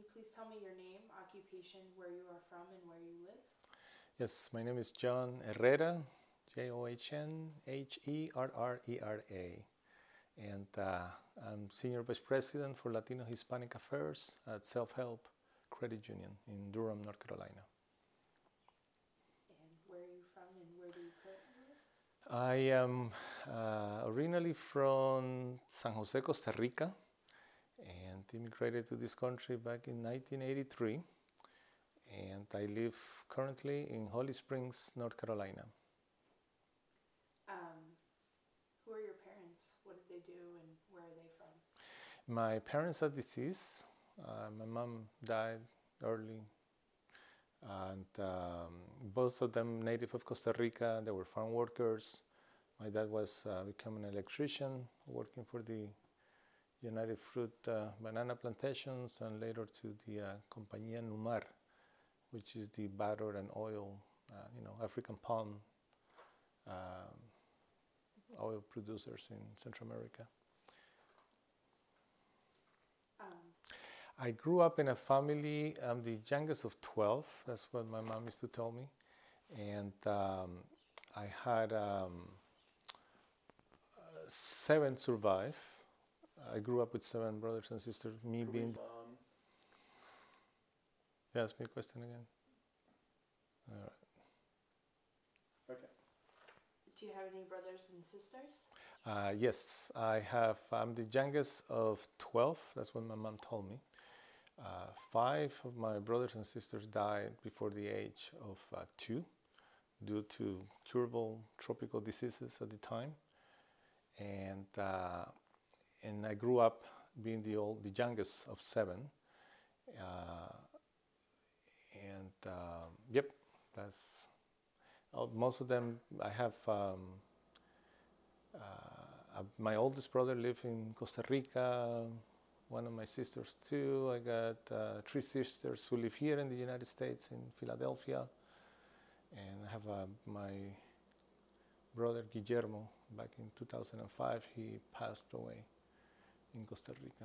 you please tell me your name, occupation, where you are from, and where you live? Yes, my name is John Herrera, JohnHenherrera, and I'm Senior Vice President for Latino Hispanic Affairs at Self Help Credit Union in Durham, North Carolina. And where are you from, and where do you currently live? I am originally from San Jose, Costa Rica, and immigrated to this country back in 1983. And I live currently in Holly Springs, North Carolina. Who are your parents? What did they do, and where are they from? My parents are deceased. My mom died early, and both of them native of Costa Rica. They were farm workers. My dad was becoming an electrician, working for the United Fruit banana plantations, and later to the Compañía Numar, which is the butter and oil, African palm oil producers in Central America. I grew up in a family. I'm the youngest of 12. That's what my mom used to tell me. And I had 7 survive. I grew up with 7 brothers and sisters. Me being. You ask me a question again? All right. Okay. Do you have any brothers and sisters? Yes, I have. I'm the youngest of 12. That's what my mom told me. 5 of my brothers and sisters died before the age of 2 due to curable tropical diseases at the time. And I grew up being the youngest of 7. Yep, that's most of them. I have my oldest brother lives in Costa Rica. One of my sisters too. I got 3 sisters who live here in the United States in Philadelphia, and I have my brother Guillermo. Back in 2005, he passed away in Costa Rica.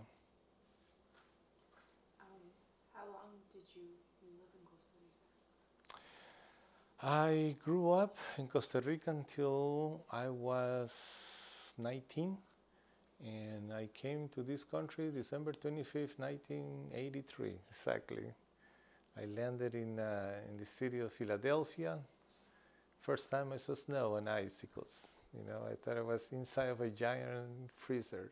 How long did you live in Costa Rica? I grew up in Costa Rica until I was 19, and I came to this country December 25th, 1983, exactly. I landed in the city of Philadelphia. First time I saw snow and icicles. I thought I was inside of a giant freezer.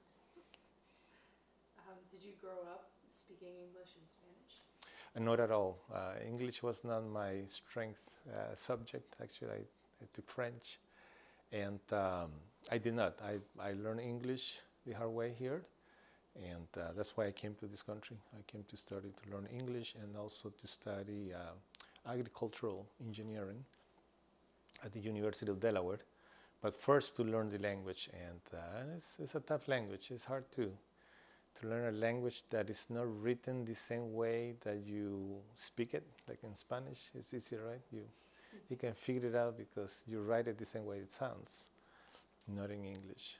Did you grow up speaking English and Spanish? Not at all. English was not my strength subject. Actually, I took French. And I did not. I learned English the hard way here. And that's why I came to this country. I came to study to learn English and also to study agricultural engineering at the University of Delaware. But first to learn the language. And it's a tough language. It's hard to learn a language that is not written the same way that you speak it, like in Spanish. It's easier, right? You can figure it out because you write it the same way it sounds, not in English.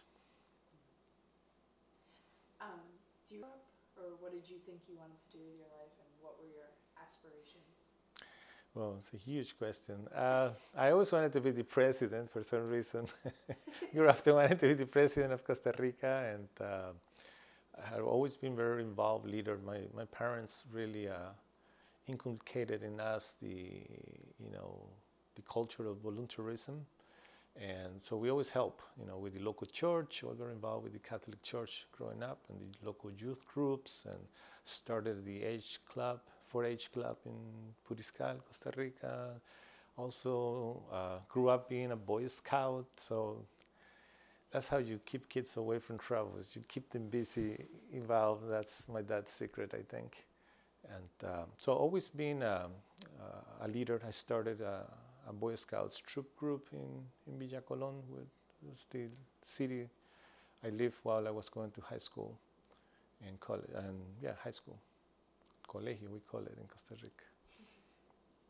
Do you grow up, or what did you think you wanted to do with your life, and what were your aspirations? Well, it's a huge question. I always wanted to be the president for some reason. Grew up wanted to be the president of Costa Rica, and I had always been very involved leader. My parents really inculcated in us the culture of volunteerism, and so we always help with the local church. We got involved with the Catholic Church growing up and the local youth groups, and started the 4-H club in Puriscal, Costa Rica. Also grew up being a Boy Scout, so that's how you keep kids away from troubles. You keep them busy, involved. That's my dad's secret, I think. And so always been a leader. I started a Boy Scouts troop group in Villa Colón, which was the city I lived while I was going to high school and college. And high school. Colegio, we call it in Costa Rica.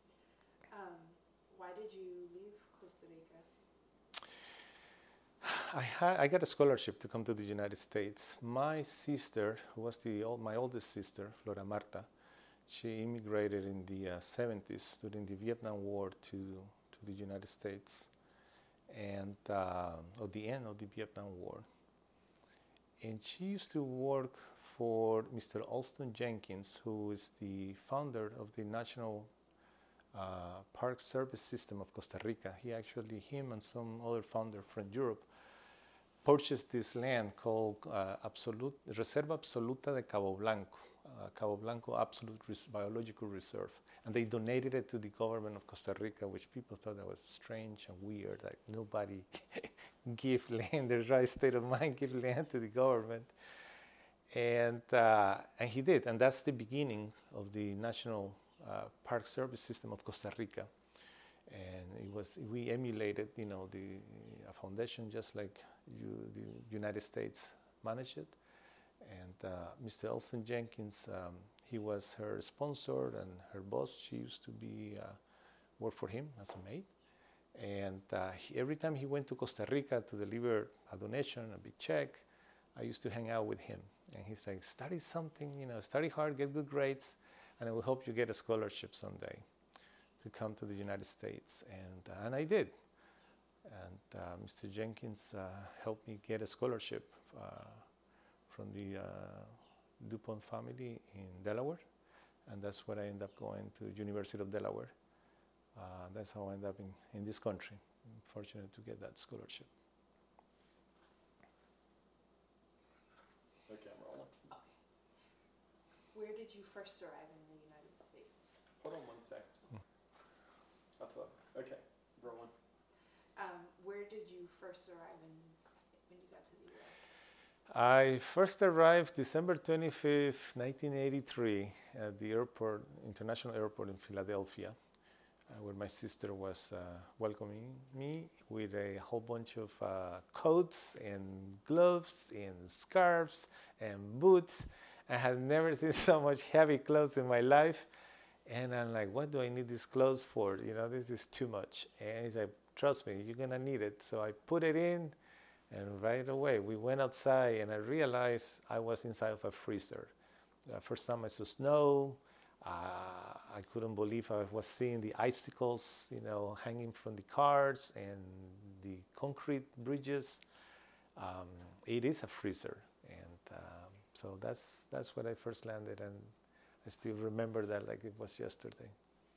Why did you leave Costa Rica? I got a scholarship to come to the United States. My sister, who was my oldest sister, Flora Marta, she immigrated in the 70s during the Vietnam War to the United States, and at the end of the Vietnam War. And she used to work for Mr. Alston Jenkins, who is the founder of the National Park Service System of Costa Rica. Him and some other founder from Europe purchased this land called Reserva Absoluta de Cabo Blanco Absolute Biological Reserve. And they donated it to the government of Costa Rica, which people thought that was strange and weird. Like nobody give land, their right state of mind, give land to the government. And he did, and that's the beginning of the National Park Service System of Costa Rica. And we emulated, a foundation just like the United States managed it. And Mr. Alston Jenkins, he was her sponsor and her boss. She used to work for him as a maid. And every time he went to Costa Rica to deliver a donation, a big check, I used to hang out with him. And he's like, study something, study hard, get good grades, and I will hope you get a scholarship someday to come to the United States. And I did. And Mr. Jenkins helped me get a scholarship from the DuPont family in Delaware. And that's where I ended up going to University of Delaware. That's how I ended up in this country. I'm fortunate to get that scholarship. Okay, I'm rolling. Okay. Where did you first arrive in the United States? Hold on one sec. Okay, rolling. Where did you first arrive when you got to the U.S.? I first arrived December 25th, 1983 at the International Airport in Philadelphia, where my sister was welcoming me with a whole bunch of coats and gloves and scarves and boots. I had never seen so much heavy clothes in my life. And I'm like, what do I need these clothes for? This is too much. And he's like, trust me, you're going to need it. So I put it in, and right away we went outside, and I realized I was inside of a freezer. First time I saw snow, I couldn't believe I was seeing the icicles, hanging from the cars and the concrete bridges. It is a freezer, and so that's when I first landed, and I still remember that like it was yesterday.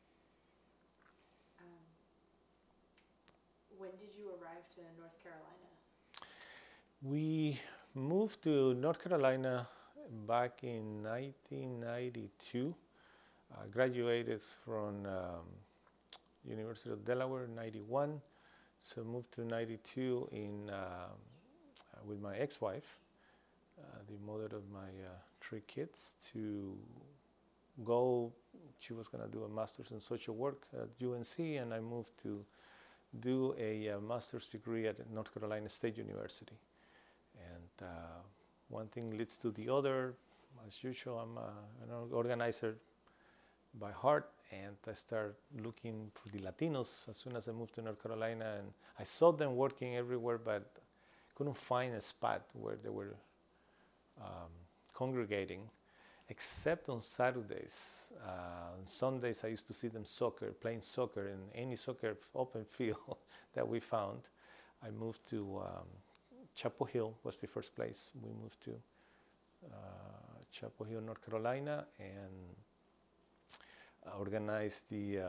When did you arrive to North Carolina? We moved to North Carolina back in 1992. I graduated from University of Delaware in 91, so moved to 92 with my ex-wife, the mother of my 3 kids, to go. She was going to do a master's in social work at UNC, and I moved to do a master's degree at North Carolina State University. And one thing leads to the other. As usual, I'm an organizer by heart, and I started looking for the Latinos as soon as I moved to North Carolina, and I saw them working everywhere, but couldn't find a spot where they were congregating, except on Saturdays. On Sundays, I used to see them playing soccer in any soccer open field that we found. I moved to Chapel Hill was the first place we moved to, Chapel Hill, North Carolina, and organized the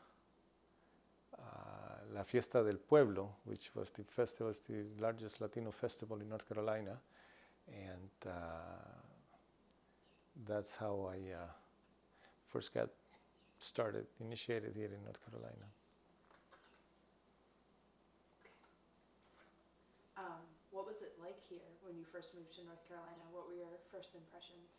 La Fiesta del Pueblo, which was the largest Latino festival in North Carolina, and that's how I first got initiated here in North Carolina. What was it like here when you first moved to North Carolina? What were your first impressions?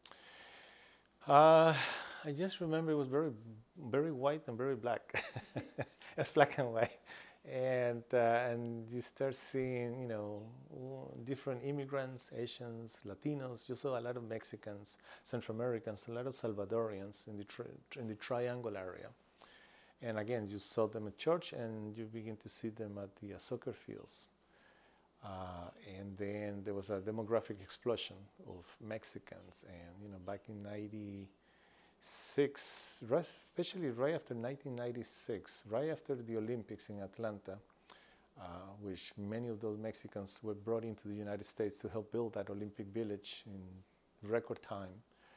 I just remember it was very, very white and very black. It's black and white, and you start seeing, different immigrants, Asians, Latinos. You saw a lot of Mexicans, Central Americans, a lot of Salvadorians in the Triangle area. And again, you saw them at church, and you begin to see them at the soccer fields. And then there was a demographic explosion of Mexicans. And, back in 96, especially right after 1996, right after the Olympics in Atlanta, which many of those Mexicans were brought into the United States to help build that Olympic Village in record time.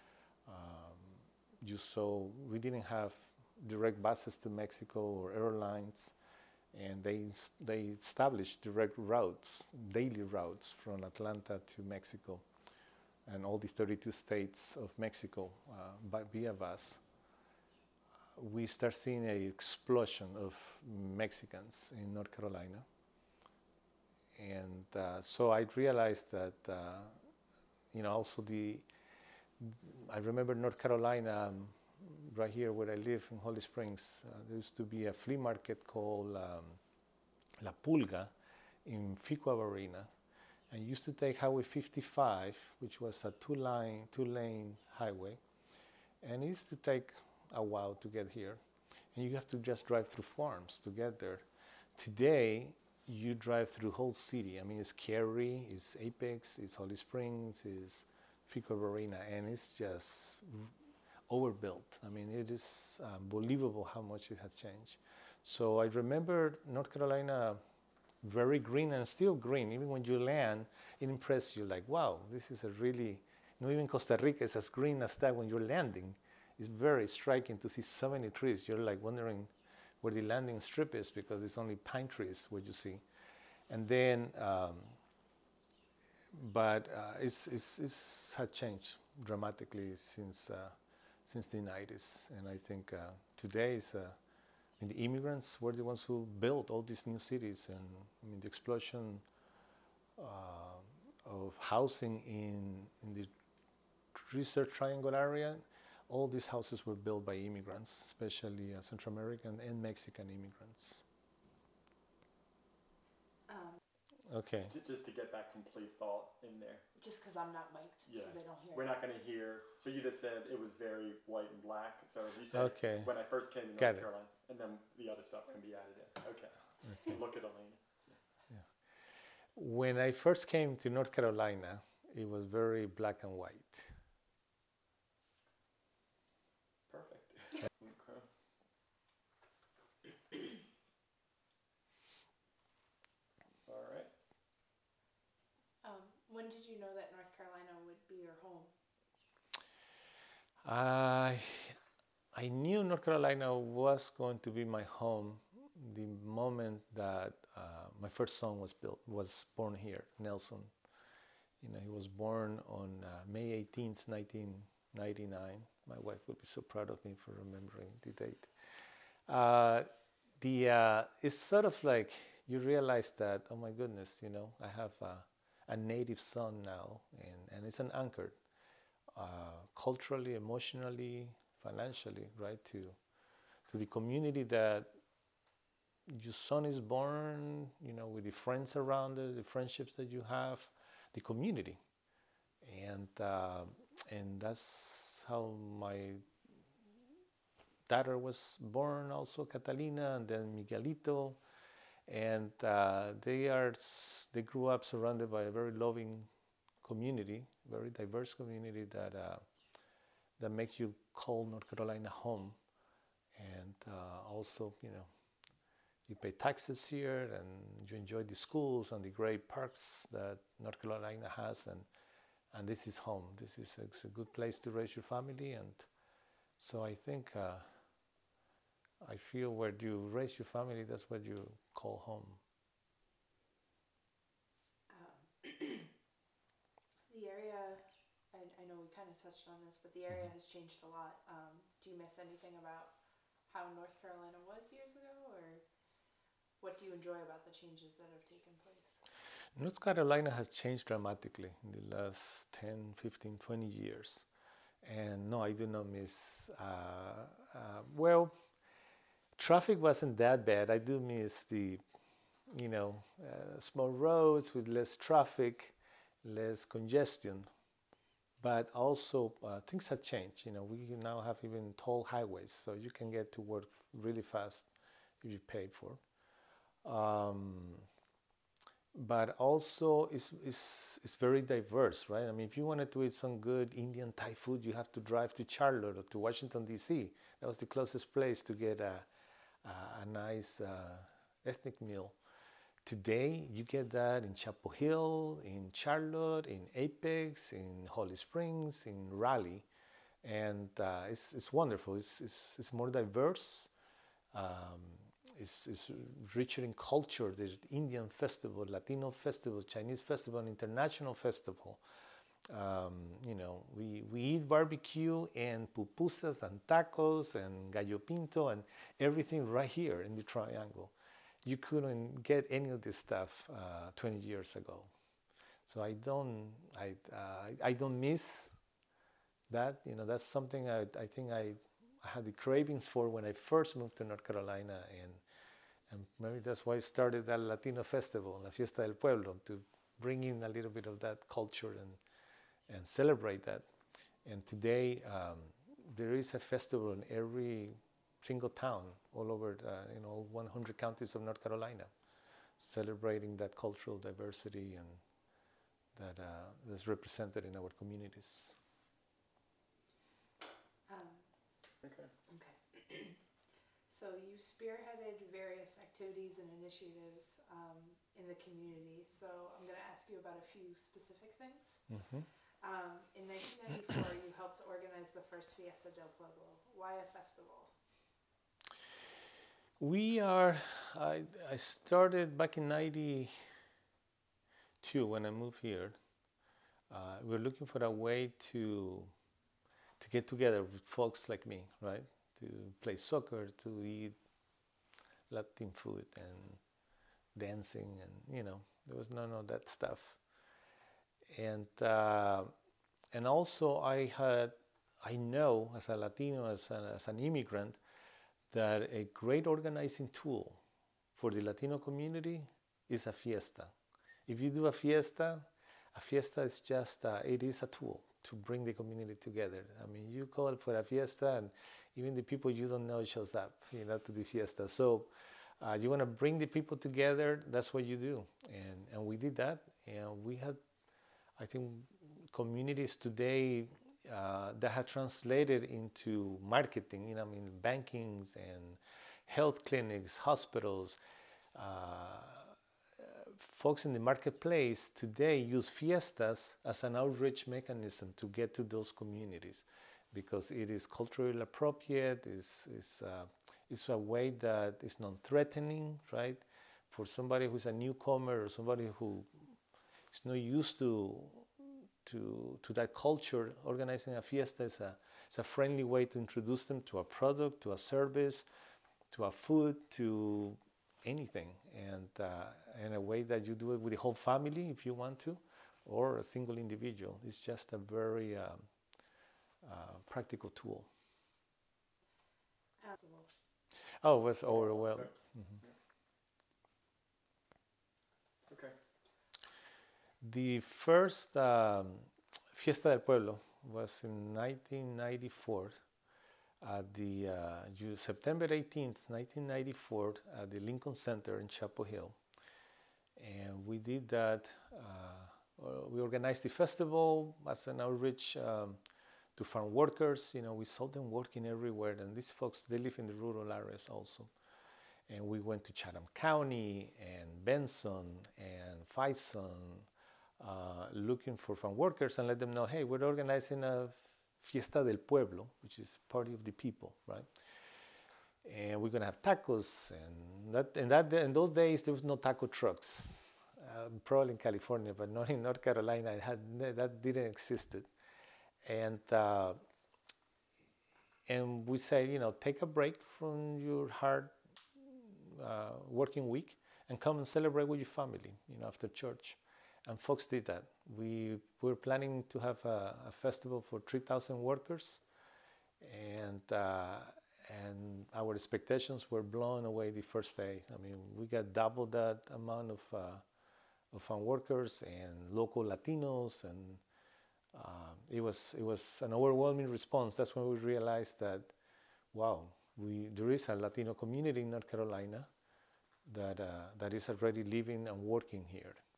You saw we didn't have direct buses to Mexico or airlines, and they established direct routes, daily routes from Atlanta to Mexico and all the 32 states of Mexico via bus. We start seeing an explosion of Mexicans in North Carolina. And so I realized that, also I remember North Carolina, right here where I live in Holly Springs, there used to be a flea market called La Pulga in Fuqua Arena. And used to take Highway 55, which was a two-lane highway. And it used to take a while to get here. And you have to just drive through farms to get there. Today, you drive through whole city. I mean, it's Cary, it's Apex, it's Holly Springs, it's Fuqua Arena, and it's just overbuilt. I mean, it is unbelievable how much it has changed. So I remember North Carolina very green and still green. Even when you land, it impresses you like, wow, this is a really, even Costa Rica is as green as that when you're landing. It's very striking to see so many trees. You're like wondering where the landing strip is because it's only pine trees what you see. And then, but it's had changed dramatically since the 90s. And I think today is, the immigrants were the ones who built all these new cities. And the explosion of housing in the Research Triangle area, all these houses were built by immigrants, especially Central American and Mexican immigrants. Okay. Just to get that complete thought in there. Just because I'm not mic'd, so they don't hear. We're not going to hear. So you just said it was very white and black. So you said okay. When I first came to North Carolina, and then the other stuff can be added in. Okay. So look at Elena. Yeah. When I first came to North Carolina, it was very black and white. Perfect. All right. When did you know that North Carolina would be your home? I knew North Carolina was going to be my home the moment that my first son was born here, Nelson. He was born on May 18th, 1999. My wife would be so proud of me for remembering the date. It's sort of like you realize that, oh my goodness, I have a native son now, and it's an anchor, culturally, emotionally, financially, right, to the community that your son is born, with the friends around it, the friendships that you have, the community, and that's how my daughter was born, also Catalina, and then Miguelito, and they grew up surrounded by a very loving community, very diverse community that makes you call North Carolina home, and also you pay taxes here, and you enjoy the schools and the great parks that North Carolina has, and this is home. It's a good place to raise your family, and so I think I feel where you raise your family, that's what you call home. The area, I know we kind of touched on this, but the area has changed a lot. Do you miss anything about how North Carolina was years ago, or what do you enjoy about the changes that have taken place? North Carolina has changed dramatically in the last 10, 15, 20 years. And no, I do not miss, traffic wasn't that bad. I do miss the, small roads with less traffic, less congestion. But also things have changed. We now have even toll highways, so you can get to work really fast if you paid for. but also it's very diverse, right? I mean, if you wanted to eat some good Indian Thai food, you have to drive to Charlotte or to Washington, D.C. That was the closest place to get a nice ethnic meal. Today, you get that in Chapel Hill, in Charlotte, in Apex, in Holly Springs, in Raleigh, and it's wonderful. It's more diverse. Um, it's richer in culture. There's Indian festival, Latino festival, Chinese festival, international festival. We eat barbecue and pupusas and tacos and gallo pinto and everything right here in the Triangle. You couldn't get any of this stuff 20 years ago. So I don't miss that. That's something I think I had the cravings for when I first moved to North Carolina, and maybe that's why I started that Latino festival, La Fiesta del Pueblo, to bring in a little bit of that culture and celebrate that. And today, there is a festival in every single town all over, 100 counties of North Carolina, celebrating that cultural diversity and that's represented in our communities. Okay. Okay. So you spearheaded various activities and initiatives in the community. So I'm going to ask you about a few specific things. Mm-hmm. In 1994, you helped organize the first Fiesta del Pueblo. Why a festival? I started back in 92 when I moved here. We were looking for a way to get together with folks like me, right? To play soccer, to eat Latin food and dancing, and there was none of that stuff. And also I know as a Latino, as an immigrant, that a great organizing tool for the Latino community is a fiesta. If you do a fiesta is just it is a tool to bring the community together. I mean, you call for a fiesta, and even the people you don't know shows up, to the fiesta. So you want to bring the people together. That's what you do, and we did that, and we had, I think, communities today that have translated into marketing. Bankings and health clinics, hospitals. Folks in the marketplace today use fiestas as an outreach mechanism to get to those communities, because it is culturally appropriate. It's a way that is non-threatening, right? For somebody who's a newcomer or somebody who is not used to that culture, organizing a fiesta is a friendly way to introduce them to a product, to a service, to a food, to anything, and in a way that you do it with the whole family if you want to, or a single individual. It's just a very practical tool. Oh, it was overwhelmed. Mm-hmm. Okay. The first Fiesta del Pueblo was in 1994 at the September 18th, 1994, at the Lincoln Center in Chapel Hill. And we did that. We organized the festival as an outreach to farm workers. We saw them working everywhere, and these folks, they live in the rural areas also. And we went to Chatham County and Benson and Faison, looking for farm workers and let them know, hey, we're organizing a Fiesta del Pueblo, which is Party of the People, right? And we're gonna have tacos, and in those days there was no taco trucks. Probably in California, but not in North Carolina. That didn't exist. And we say, take a break from your hard working week and come and celebrate with your family, after church. And folks did that. We were planning to have a festival for 3,000 workers, and our expectations were blown away the first day. We got double that amount of farm workers and local Latinos, and it was an overwhelming response. That's when we realized that, wow, there is a Latino community in North Carolina that is already living and working here.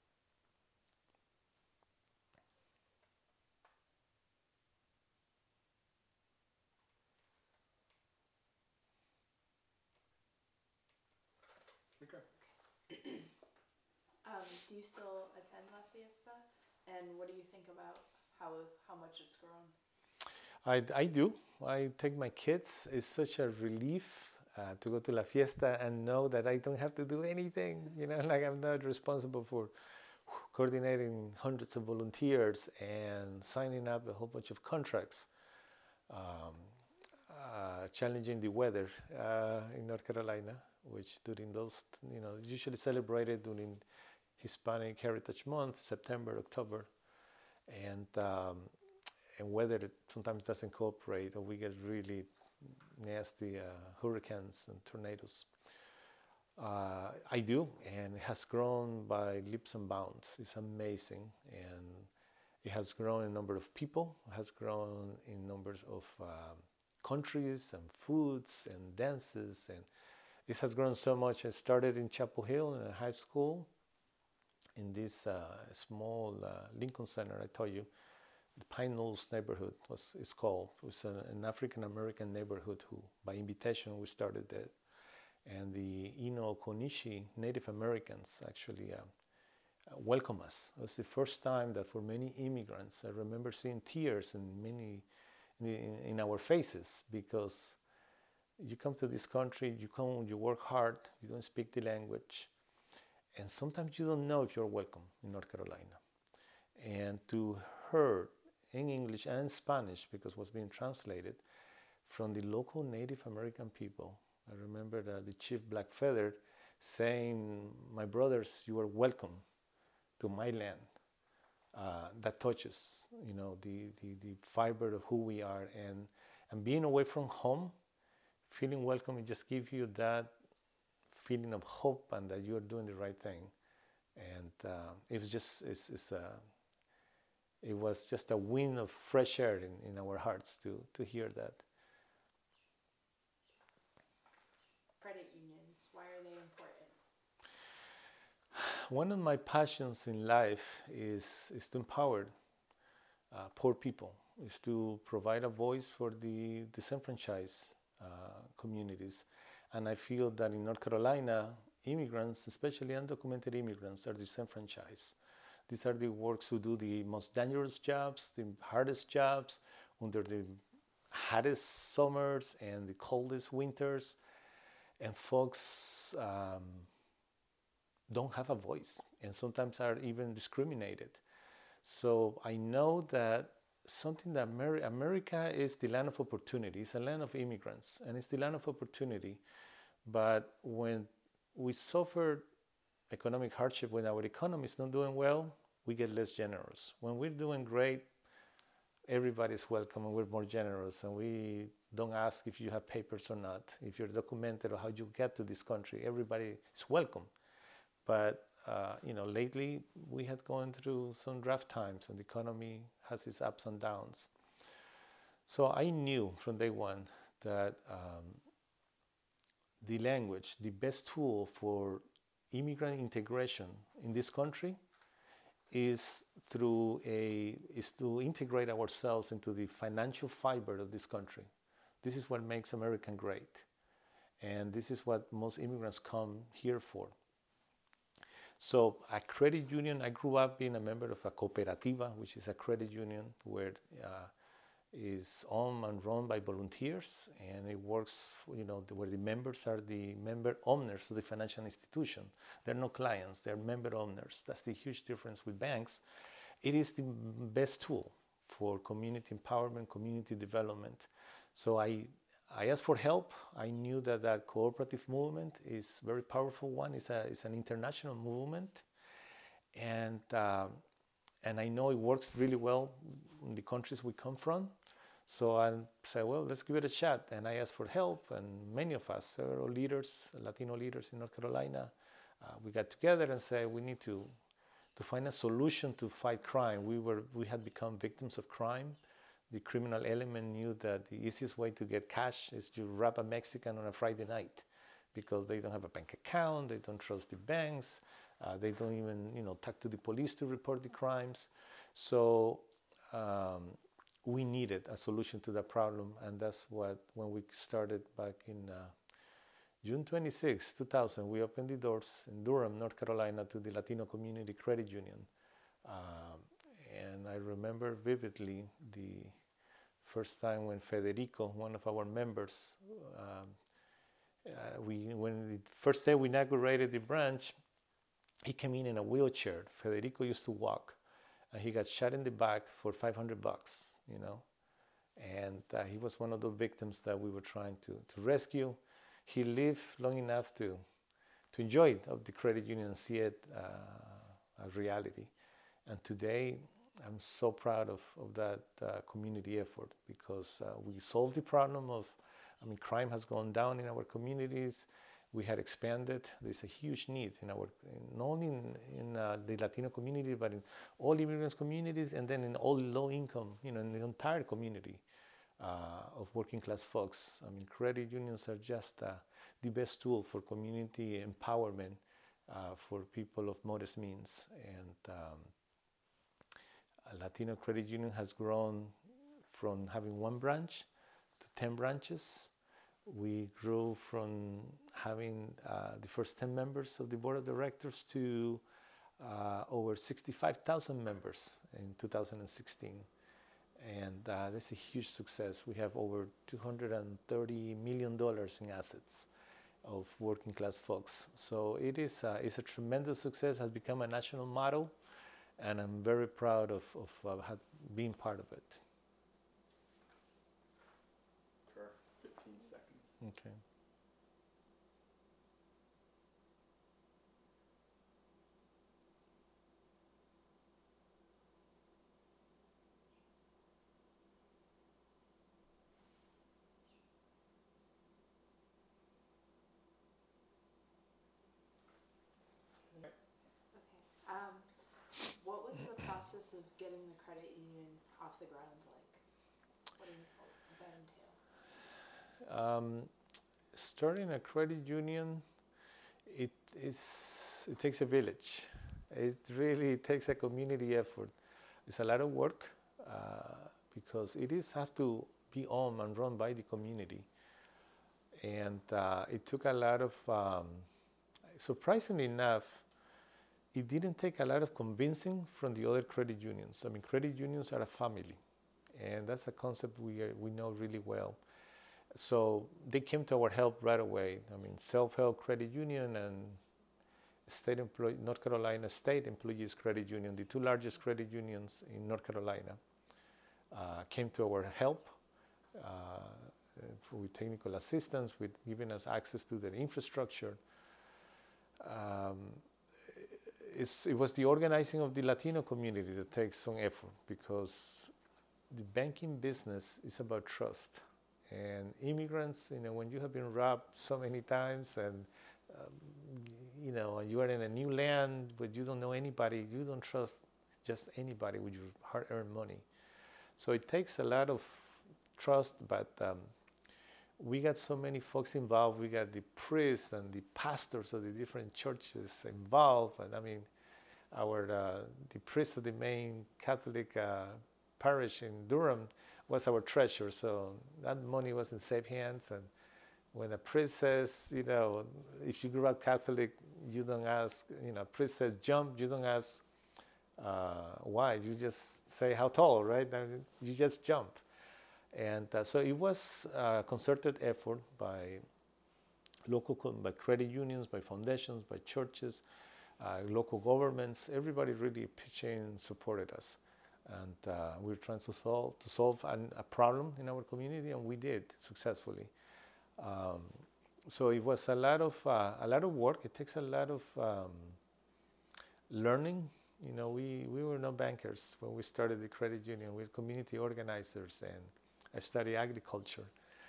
Do you still attend La Fiesta? And what do you think about how much it's grown? I do. I take my kids. It's such a relief to go to La Fiesta and know that I don't have to do anything. Like I'm not responsible for coordinating hundreds of volunteers and signing up a whole bunch of contracts, challenging the weather in North Carolina, which during those, usually celebrated during Hispanic Heritage Month, September, October, and weather sometimes doesn't cooperate, or we get really nasty hurricanes and tornadoes. I do, and it has grown by leaps and bounds. It's amazing, and it has grown in number of people, it has grown in numbers of countries and foods and dances, and it has grown so much. I started in Chapel Hill in a high school, in this small Lincoln Center, I told you. The Pine Knolls neighborhood it's called. It was an African American neighborhood who, by invitation, we started it. And the Ino Konishi Native Americans actually welcome us. It was the first time that for many immigrants, I remember seeing tears in our faces, because you come to this country, you work hard, you don't speak the language, and sometimes you don't know if you're welcome in North Carolina. And to hear in English and Spanish, because it was being translated, from the local Native American people. I remember the Chief Black Feather saying, "My brothers, you are welcome to my land." That touches, the fiber of who we are, and being away from home, feeling welcome, it just gives you that feeling of hope and that you are doing the right thing. And it was just a wind of fresh air in our hearts to hear that. Credit unions, why are they important? One of my passions in life is to empower poor people, is to provide a voice for the disenfranchised communities. And I feel that in North Carolina, immigrants, especially undocumented immigrants, are disenfranchised. These are the workers who do the most dangerous jobs, the hardest jobs, under the hottest summers and the coldest winters. And folks don't have a voice, and sometimes are even discriminated. So I know that something that America is the land of opportunity. It's a land of immigrants, and it's the land of opportunity. But when we suffer economic hardship, when our economy is not doing well, we get less generous. When we're doing great, everybody's welcome, and we're more generous, and we don't ask if you have papers or not, if you're documented, or how you get to this country. Everybody is welcome. But lately we had gone through some rough times, and the economy has its ups and downs. So I knew from day one that the language, the best tool for immigrant integration in this country, is to integrate ourselves into the financial fiber of this country. This is what makes America great, and this is what most immigrants come here for. So a credit union, I grew up being a member of a cooperativa, which is a credit union where is owned and run by volunteers, and it works, where the members are the member owners of the financial institution. They're not clients, they're member owners. That's the huge difference with banks. It is the best tool for community empowerment, community development. So I asked for help. I knew that cooperative movement is a very powerful one. It's an international movement, and I know it works really well in the countries we come from. So I said, well, let's give it a shot. And I asked for help, and many of us, several leaders, Latino leaders in North Carolina, we got together and said we need to find a solution to fight crime. We had become victims of crime. The criminal element knew that the easiest way to get cash is to rob a Mexican on a Friday night, because they don't have a bank account, they don't trust the banks, they don't even talk to the police to report the crimes. So we needed a solution to that problem, and that's when we started back in June 26, 2000, we opened the doors in Durham, North Carolina, to the Latino Community Credit Union. And I remember vividly the first time when Federico, one of our members, when the first day we inaugurated the branch, he came in a wheelchair. Federico used to walk, and he got shot in the back for $500, you know. And he was one of the victims that we were trying to rescue. He lived long enough to enjoy it, of the credit union, and see it as reality. And today, I'm so proud of that community effort, because we solved the problem of, crime has gone down in our communities. We had expanded. There's a huge need not only in the Latino community, but in all immigrant communities, and then in all low income, in the entire community of working class folks. Credit unions are just the best tool for community empowerment for people of modest means. And Latino Credit Union has grown from having one branch to 10 branches. We grew from having the first 10 members of the board of directors to over 65,000 members in 2016. And that's a huge success. We have over $230 million in assets of working class folks. So it's a tremendous success, has become a national motto, and I'm very proud of being part of it. For 15 seconds. Okay. What was the process of getting the credit union off the ground like? What did that entail? Starting a credit union, it takes a village. It really takes a community effort. It's a lot of work because it have to be owned and run by the community. And it took a lot of, surprisingly enough, it didn't take a lot of convincing from the other credit unions. Credit unions are a family, and that's a concept we know really well. So they came to our help right away. Self-help credit union and North Carolina State Employees Credit Union, the two largest credit unions in North Carolina, came to our help with technical assistance, with giving us access to their infrastructure. It was the organizing of the Latino community that takes some effort, because the banking business is about trust. And immigrants, when you have been robbed so many times, and you are in a new land, but you don't know anybody, you don't trust just anybody with your hard-earned money. So it takes a lot of trust, but we got so many folks involved. We got the priests and the pastors of the different churches involved. And the priest of the main Catholic parish in Durham was our treasurer. So that money was in safe hands. And when a priest says, if you grew up Catholic, you don't ask, priest says jump, you don't ask why. You just say how tall, right? You just jump. And so it was a concerted effort by by credit unions, by foundations, by churches, local governments. Everybody really pitched in and supported us. And we were trying to solve a problem in our community, and we did successfully. So it was a lot of work. It takes a lot of learning. We were no bankers when we started the credit union. We were community organizers, and I studied agriculture.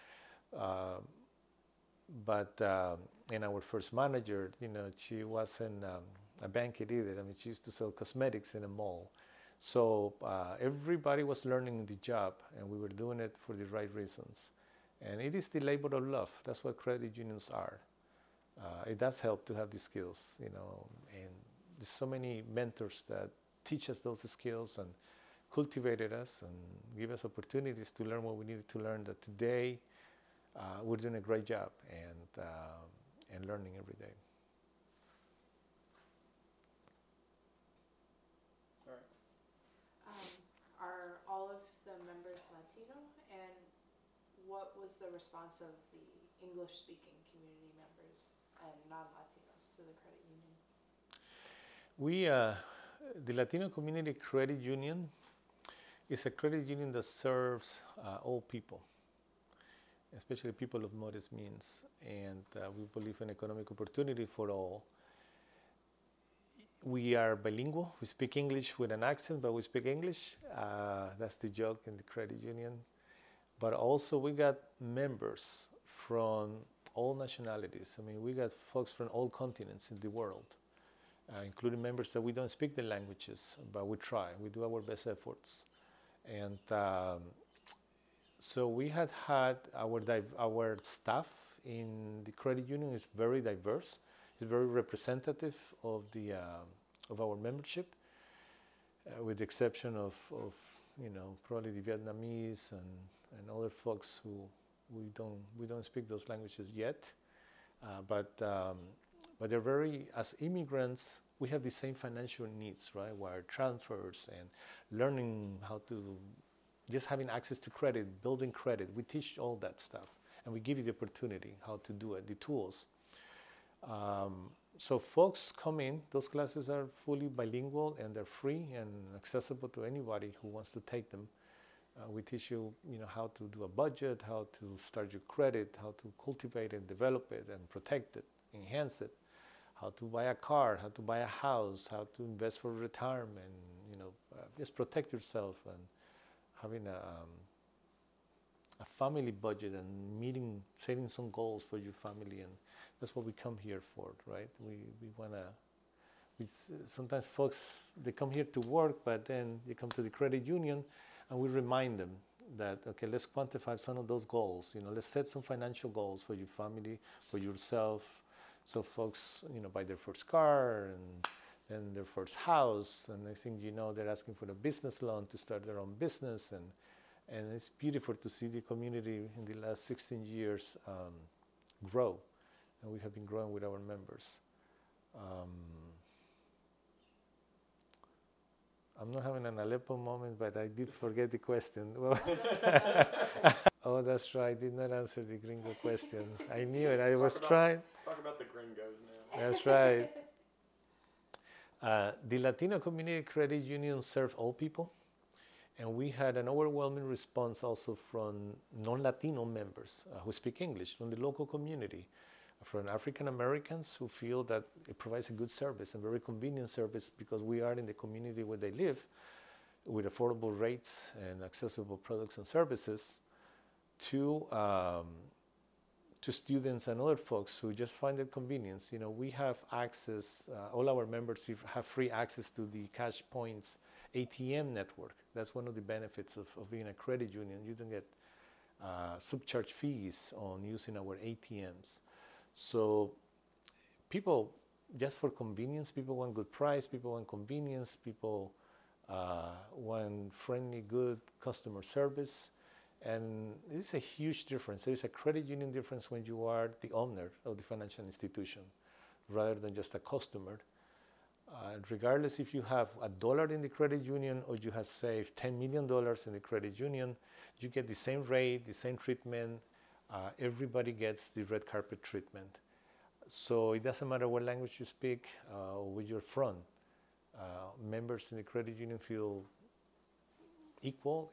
But our first manager, she wasn't a banker either. She used to sell cosmetics in a mall. So everybody was learning the job, and we were doing it for the right reasons. And it is the labor of love. That's what credit unions are. It does help to have the skills, and there's so many mentors that teach us those skills and cultivated us and give us opportunities to learn what we needed to learn, that today we're doing a great job. And and learning every day. All right. Are all of the members Latino, and what was the response of the English-speaking community members and non-Latinos to the credit union? The Latino Community Credit Union is a credit union that serves all people, especially people of modest means, and we believe in economic opportunity for all. We are bilingual. We speak English with an accent, but we speak English. That's the joke in the credit union. But also we got members from all nationalities. I mean, we got folks from all continents in the world, including members that we don't speak the languages, but we try. We do our best efforts. And so we had our staff in the credit union is very diverse. It's very representative of our membership, with the exception of probably the Vietnamese and other folks who we don't speak those languages yet, but they're very, as immigrants, we have the same financial needs, right? Wire transfers and learning how to, just having access to credit, building credit. We teach all that stuff, and we give you the opportunity how to do it, the tools. So folks come in, those classes are fully bilingual and they're free and accessible to anybody who wants to take them. We teach you, how to do a budget, how to start your credit, how to cultivate and develop it and protect it, enhance it, how to buy a car, how to buy a house, how to invest for retirement, just protect yourself, and having a family budget and setting some goals for your family, and that's what we come here for, right? We sometimes folks, they come here to work, but then they come to the credit union, and we remind them that, okay, let's quantify some of those goals. Let's set some financial goals for your family, for yourself. So folks, buy their first car and then their first house, and I think they're asking for a business loan to start their own business, and it's beautiful to see the community in the last 16 years grow, and we have been growing with our members. I'm not having an Aleppo moment, but I did forget the question. Oh, that's right. I did not answer the gringo question. I knew it. I was trying. Talk about the gringos now. That's right. The Latino Community Credit Union serves all people, and we had an overwhelming response also from non-Latino members who speak English, from the local community, from African Americans who feel that it provides a good service, a very convenient service, because we are in the community where they live, with affordable rates and accessible products and services, to students and other folks who just find it convenience. We have access, all our members have free access to the Cash Points ATM network. That's one of the benefits of being a credit union. You don't get subcharge fees on using our ATMs. So people, just for convenience, people want good price, people want convenience, people want friendly, good customer service. And this is a huge difference. There is a credit union difference when you are the owner of the financial institution rather than just a customer. Regardless if you have $1 in the credit union or you have saved $10 million in the credit union, you get the same rate, the same treatment. Everybody gets the red carpet treatment. So it doesn't matter what language you speak or where you're from. Members in the credit union feel equal,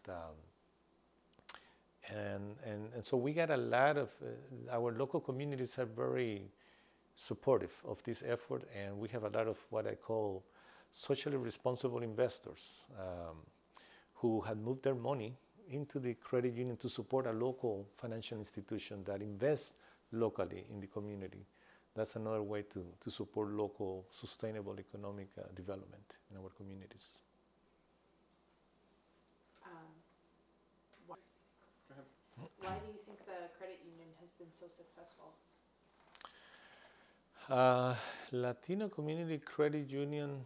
and so we got a lot of, our local communities are very supportive of this effort, and we have a lot of what I call socially responsible investors who had moved their money into the credit union to support a local financial institution that invests locally in the community. That's another way to support local sustainable economic development in our communities. Why do you think the credit union has been so successful? Latino Community Credit Union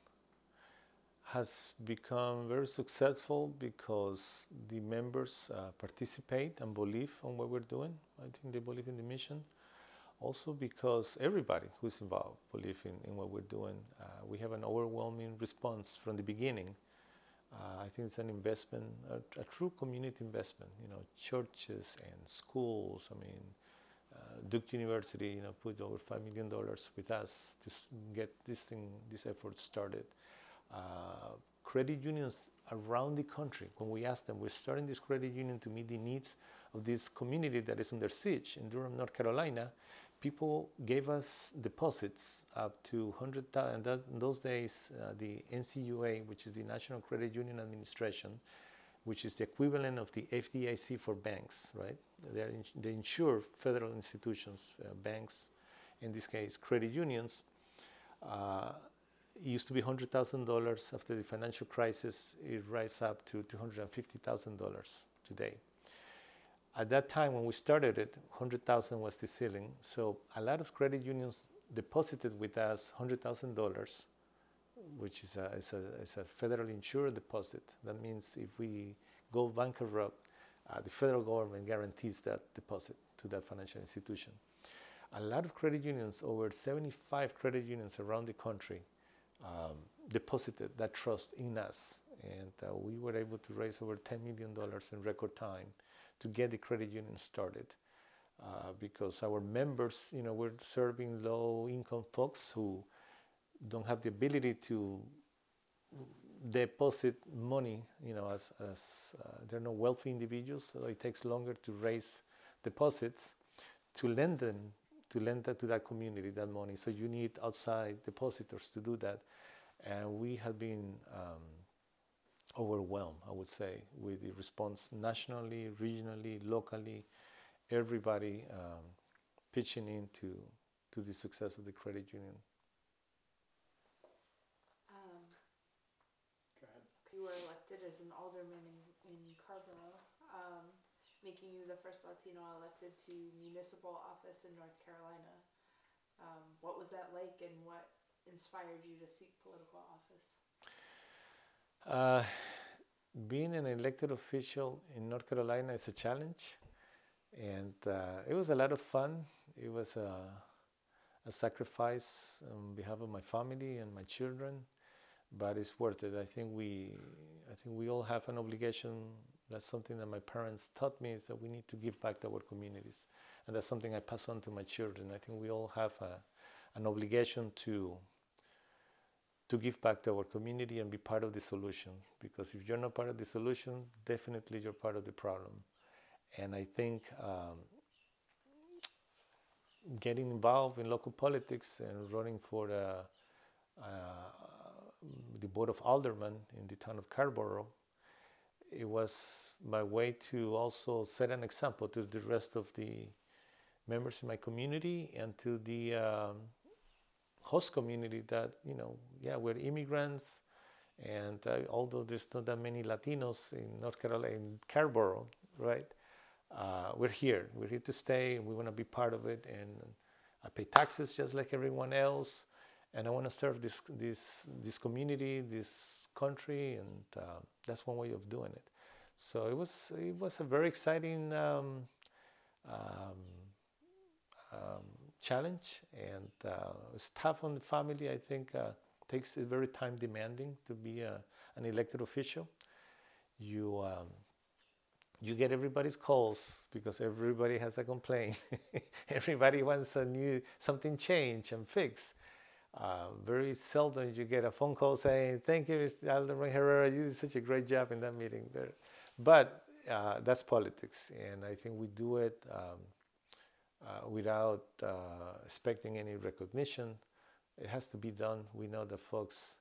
has become very successful because the members participate and believe in what we're doing. I think they believe in the mission. Also because everybody who's involved believe in what we're doing. We have an overwhelming response from the beginning. I think it's an investment, a true community investment. Churches and schools. I mean, Duke University, put over $5 million with us to get this effort started. Credit unions around the country, when we asked them, we're starting this credit union to meet the needs of this community that is under siege in Durham, North Carolina. People gave us deposits up to 100,000. In those days, the NCUA, which is the National Credit Union Administration, which is the equivalent of the FDIC for banks, right? They insure federal institutions, banks, in this case, credit unions. It used to be $100,000 after the financial crisis. It rise up to $250,000 today. At that time, when we started it, 100,000 was the ceiling. So a lot of credit unions deposited with us $100,000, which is a federally insured deposit. That means if we go bankrupt, the federal government guarantees that deposit to that financial institution. A lot of credit unions, over 75 credit unions around the country, deposited that trust in us. And we were able to raise over $10 million in record time to get the credit union started. Because our members, we're serving low-income folks who don't have the ability to deposit money, as they're not wealthy individuals, so it takes longer to raise deposits to lend that to that community, that money. So you need outside depositors to do that. And we have been overwhelmed, I would say, with the response nationally, regionally, locally, everybody pitching in to the success of the credit union. Go ahead. You were elected as an alderman in Carrboro, making you the first Latino elected to municipal office in North Carolina. What was that like, and what inspired you to seek political office? Being an elected official in North Carolina is a challenge, and it was a lot of fun. It was a sacrifice on behalf of my family and my children, but it's worth it. I think we all have an obligation. That's something that my parents taught me, is that we need to give back to our communities, and that's something I pass on to my children. I think we all have an obligation to give back to our community and be part of the solution, because if you're not part of the solution, definitely you're part of the problem. And I think getting involved in local politics and running for the Board of Aldermen in the town of Carrboro, it was my way to also set an example to the rest of the members in my community and to the host community that, we're immigrants, and although there's not that many Latinos in North Carolina, in Carrboro, right? We're here to stay, and we want to be part of it, and I pay taxes just like everyone else, and I want to serve this community, this country, and that's one way of doing it. So it was a very exciting challenge, and it's tough on the family. I think it's very time demanding to be an elected official. You get everybody's calls because everybody has a complaint. Everybody wants something changed and fixed. Very seldom you get a phone call saying, "Thank you, Mr. Alderman Herrera, you did such a great job in that meeting." But that's politics, and I think we do it without expecting any recognition. It has to be done. We know that folks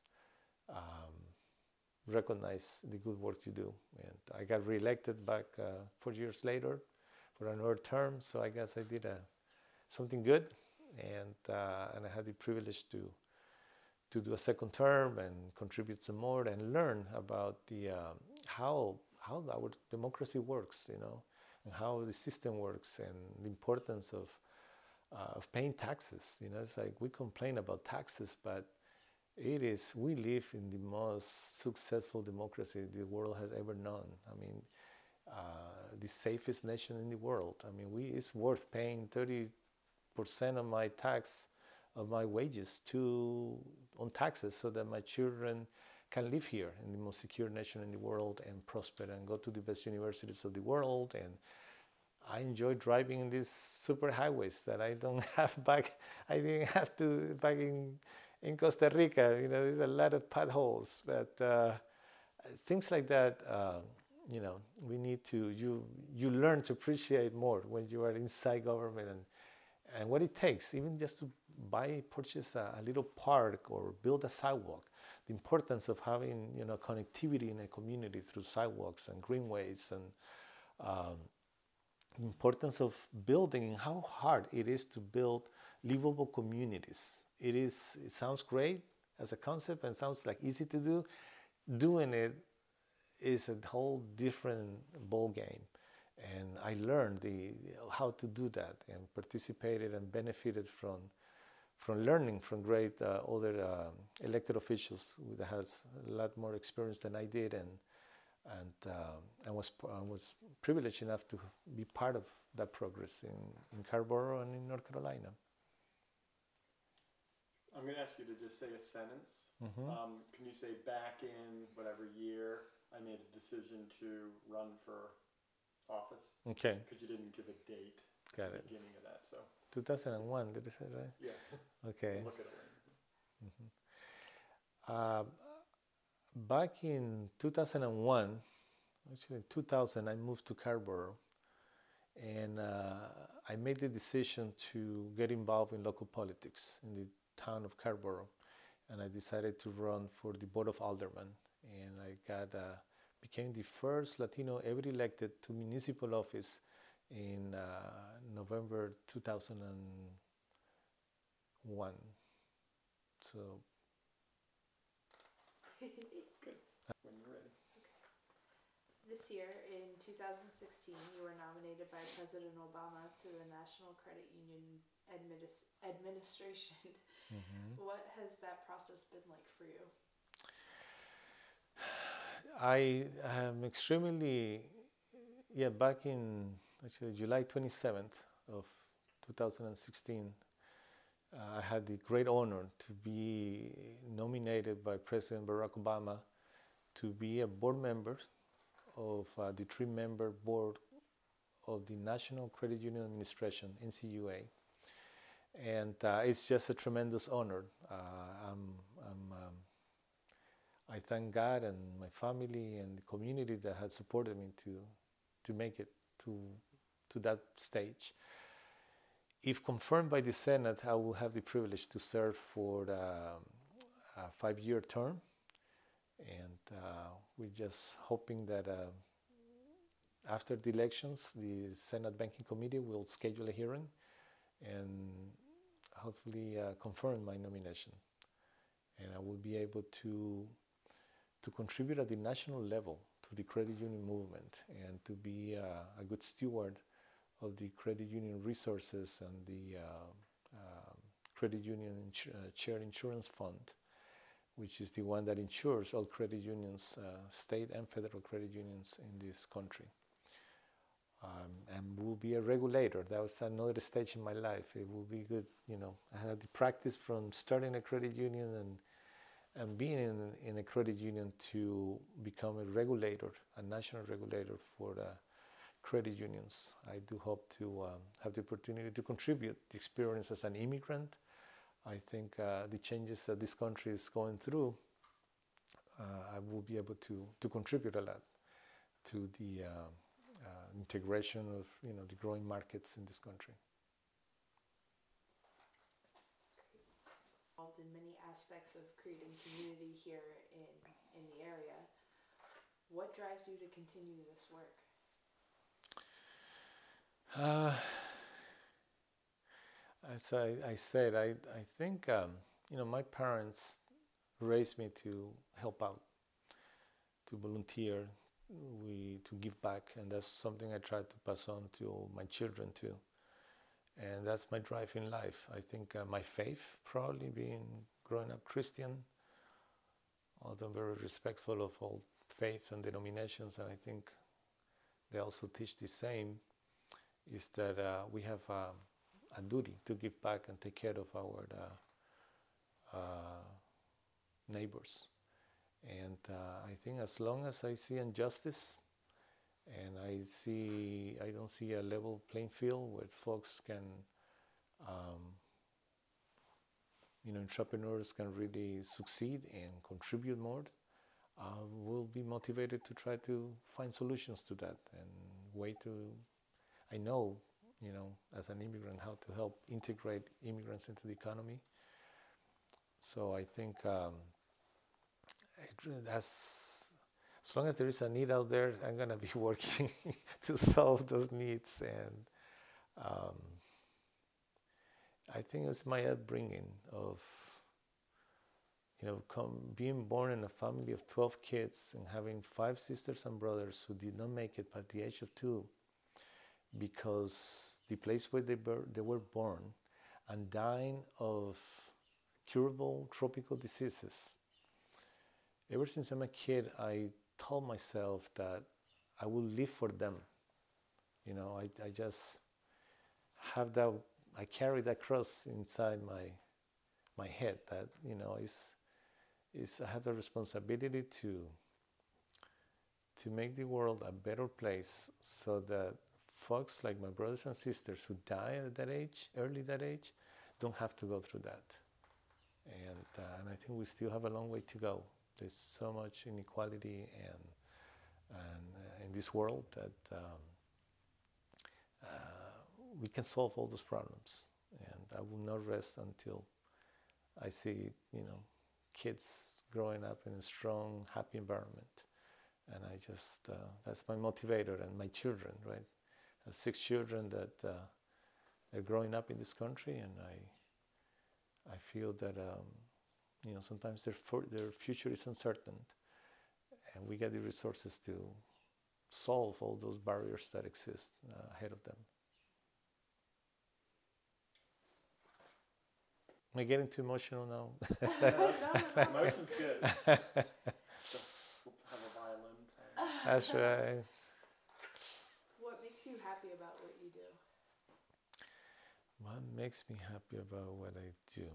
recognize the good work you do. And I got reelected back 4 years later for another term, so I guess I did something good, and I had the privilege to do a second term and contribute some more and learn about the how our democracy works, and how the system works, and the importance of paying taxes. It's like we complain about taxes, but we live in the most successful democracy the world has ever known. I mean, the safest nation in the world. I mean, it's worth paying 50% of my my wages on taxes, so that my children can live here in the most secure nation in the world and prosper and go to the best universities of the world. And I enjoy driving in these super highways that I don't have back. I didn't have to back in Costa Rica. You know, there's a lot of potholes, but things like that. You know, we need to. You learn to appreciate more when you are inside government and what it takes, even just to purchase a little park or build a sidewalk. The importance of having, you know, connectivity in a community through sidewalks and greenways, and the importance of building, and how hard it is to build livable communities. It sounds great as a concept and sounds like easy to do. Doing it is a whole different ball game. And I learned how to do that, and participated and benefited from learning from great other elected officials that has a lot more experience than I did, and was privileged enough to be part of that progress in Carrboro and in North Carolina. I'm going to ask you to just say a sentence. Mm-hmm. Can you say, back in whatever year I made a decision to run for office? Okay. Because you didn't give a date Got at the it. beginning of that. So 2001, did I say right? yeah. Okay. Look at it. Mm-hmm. Back in 2001, actually in 2000, I moved to Carrboro, and I made the decision to get involved in local politics in the town of Carrboro, and I decided to run for the Board of Aldermen, and I became the first Latino ever elected to municipal office in November 2001. So. Good. When you're ready. This year, in 2016, you were nominated by President Obama to the National Credit Union Administration. Mm-hmm. What has that process been like for you? I am extremely, back in actually July 27th of 2016, I had the great honor to be nominated by President Barack Obama to be a board member of the 3-member board of the National Credit Union Administration, NCUA. And it's just a tremendous honor. I thank God and my family and the community that had supported me to make it to that stage. If confirmed by the Senate, I will have the privilege to serve for a 5-year term. And we're just hoping that after the elections, the Senate Banking Committee will schedule a hearing and hopefully confirm my nomination. And I will be able to contribute at the national level to the credit union movement, and to be a good steward of the credit union resources and the credit union shared insurance fund, which is the one that insures all credit unions, state and federal credit unions in this country. And will be a regulator. That was another stage in my life. It will be good, you know. I had the practice from starting a credit union and being in a credit union to become a regulator, a national regulator for credit unions. I do hope to have the opportunity to contribute the experience as an immigrant. I think the changes that this country is going through, I will be able to contribute a lot to the integration of, you know, the growing markets in this country. Involved in many aspects of creating community here in the area. What drives you to continue this work? As I said, I think you know, my parents raised me to help out, to volunteer, to give back, and that's something I try to pass on to my children too. And that's my drive in life. I think my faith, probably growing up Christian, although I'm very respectful of all faith and denominations, and I think they also teach the same, is that we have a duty to give back and take care of our neighbors. And I think as long as I see injustice and I don't see a level playing field where folks can, entrepreneurs can really succeed and contribute more, we'll be motivated to try to find solutions to that and I know, as an immigrant, how to help integrate immigrants into the economy. So I think as long as there is a need out there, I'm going to be working to solve those needs. And I think it's my upbringing of, being born in a family of 12 kids and having 5 sisters and brothers who did not make it by the age of 2 because the place where they were born and dying of curable tropical diseases. Ever since I'm a kid, I told myself that I will live for them. I just have that, I carry that cross inside my head that, I have the responsibility to make the world a better place so that folks like my brothers and sisters who die at that age, early that age, don't have to go through that. And I think we still have a long way to go. There's so much inequality and in this world that we can solve all those problems. And I will not rest until I see, kids growing up in a strong, happy environment. And I just, that's my motivator, and my children, right? I have 6 children that they're growing up in this country, and I feel that, sometimes their future is uncertain, and we get the resources to solve all those barriers that exist ahead of them. Am I getting too emotional now? No. Emotion's good. We'll have a violin playing. That's right. What makes you happy about what you do? What makes me happy about what I do?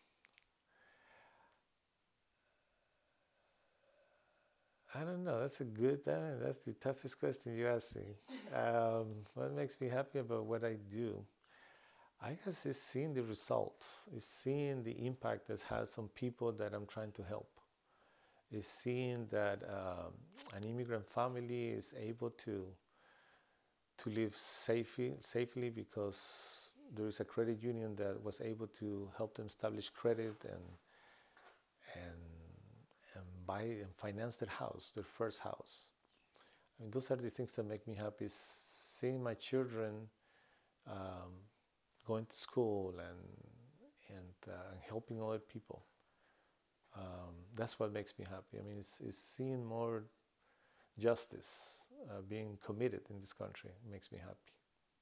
I don't know. That's the toughest question you asked me. What makes me happy about what I do? I guess it's seeing the results. It's seeing the impact it has on people that I'm trying to help. It's seeing that an immigrant family is able to live safely because there is a credit union that was able to help them establish credit and buy and finance their house, their first house. I mean, those are the things that make me happy. Seeing my children going to school and helping other people. That's what makes me happy. I mean, it's seeing more justice being committed in this country. It makes me happy.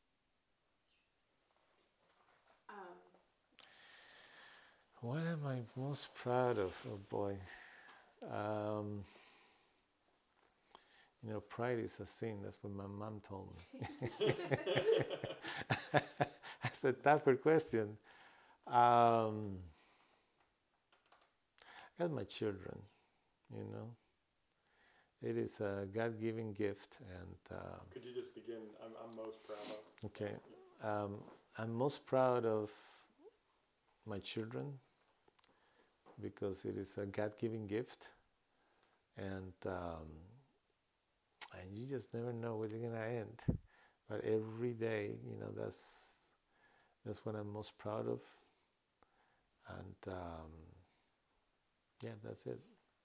What am I most proud of? Oh boy. Pride is a sin. That's what my mom told me. That's a tougher question. I got my children, It is a God-given gift. And could you just begin? I'm most proud of. Okay. I'm most proud of my children because it is a God-given gift. And you just never know where it's going to end. But every day, that's what I'm most proud of. And that's it.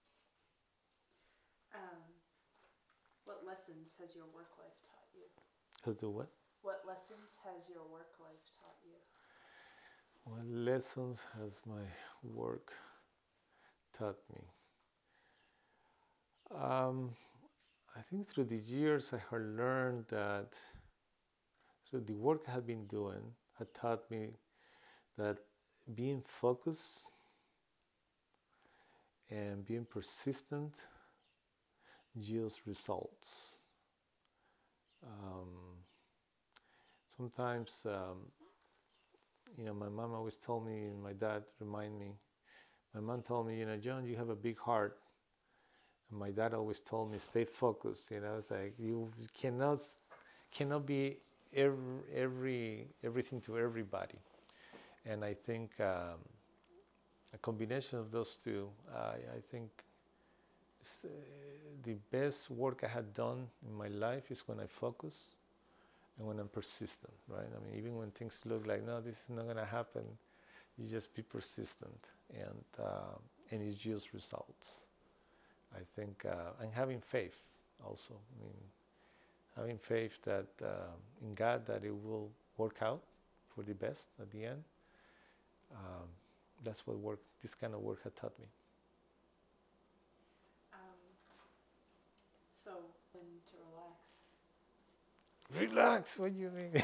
What lessons has your work life taught you? How to what? What lessons has your work life taught you? What lessons has my work taught me? I think through the years I have learned that through the work I have been doing had taught me that being focused and being persistent yields results. Sometimes my mom always told me, and my dad remind me. My mom told me, John, you have a big heart. And my dad always told me, stay focused. It's like you cannot be everything to everybody. And I think a combination of those two, I think the best work I had done in my life is when I focus and when I'm persistent, right? I mean, even when things look like, no, this is not going to happen, you just be persistent, and it yields results. I think, and having faith also. I mean, having faith that in God that it will work out for the best at the end. That's what this kind of work had taught me. So, when to relax? Relax? What do you mean?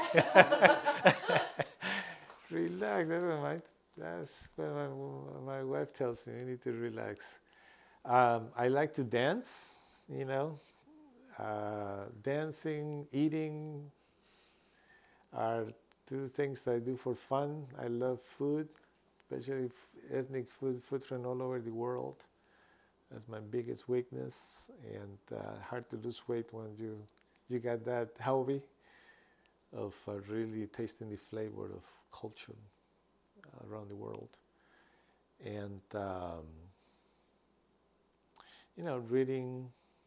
Relax. That's what my wife tells me. You need to relax. I like to dance. Dancing, eating are two things I do for fun. I love food, especially ethnic food from all over the world. That's my biggest weakness, and hard to lose weight when you got that hobby of really tasting the flavor of culture around the world. And, reading,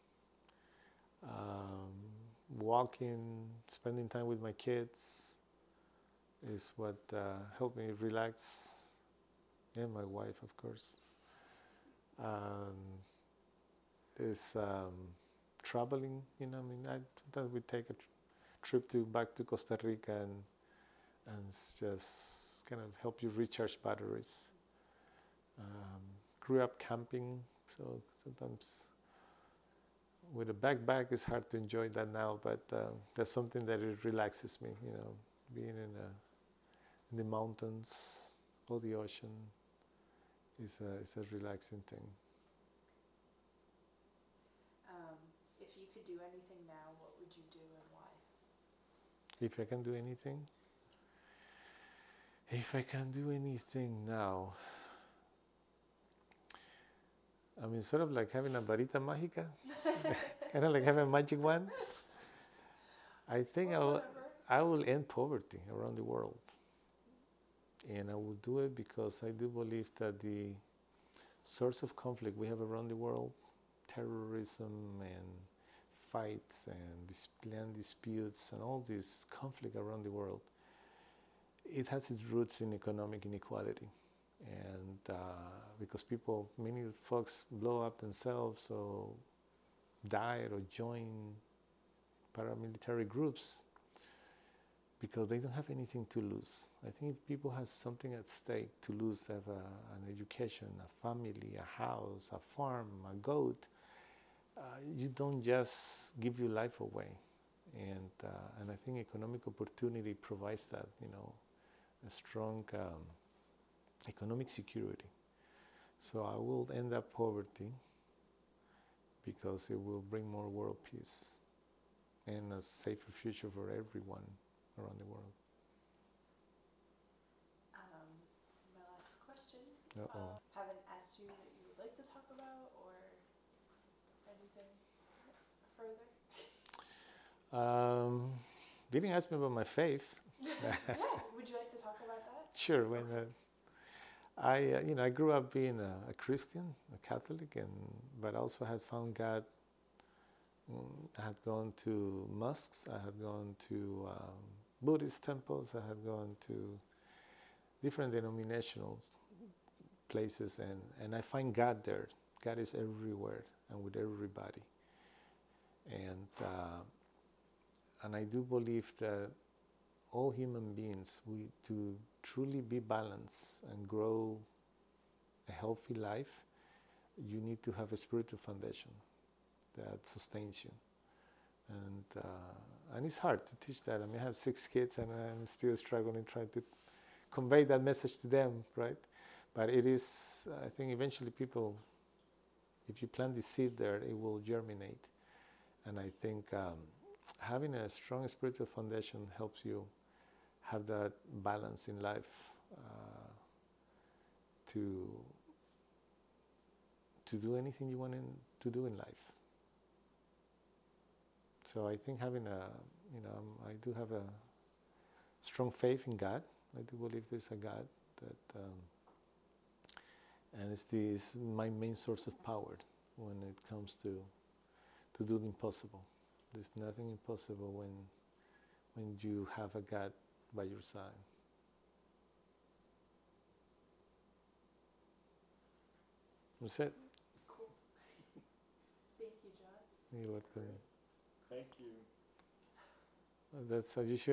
walking, spending time with my kids is what helped me relax, and my wife, of course. Is traveling, sometimes we take a trip back to Costa Rica and it's just kind of help you recharge batteries. Grew up camping, so sometimes with a backpack it's hard to enjoy that now, but that's something that it relaxes me, being in the mountains or the ocean is a relaxing thing. If you could do anything now, what would you do and why? If I can do anything? If I can do anything now, I mean, sort of like having a varita mágica, kind of like having a magic wand. I think I will end poverty around the world. And I will do it because I do believe that the source of conflict we have around the world, terrorism and fights and land disputes and all this conflict around the world, it has its roots in economic inequality. And because many folks blow up themselves or die or join paramilitary groups because they don't have anything to lose. I think if people have something at stake to lose, have an education, a family, a house, a farm, a goat, you don't just give your life away. And I think economic opportunity provides that, a strong economic security. So I will end up poverty because it will bring more world peace and a safer future for everyone around the world. My last question. Uh-oh. Haven't asked you that you would like to talk about or anything further? Didn't ask me about my faith. Yeah, would you like to talk about that? Sure, why not? I grew up being a Christian, a Catholic, but also had found God. I had gone to mosques, I had gone to Buddhist temples, I had gone to different denominational places, and I find God there. God is everywhere and with everybody. And I do believe that all human beings, to truly be balanced and grow a healthy life, you need to have a spiritual foundation that sustains you. And it's hard to teach that. I mean, I have 6 kids and I'm still struggling trying to convey that message to them, right? But it is, I think eventually people, if you plant the seed there, it will germinate. And I think having a strong spiritual foundation helps you have that balance in life to do anything you want to do in life. So I think having I do have a strong faith in God. I do believe there's a God that, and it's my main source of power when it comes to do the impossible. There's nothing impossible when you have a God by your side. That's it. Cool. Thank you, John. You're welcome. Thank you. That's as you should.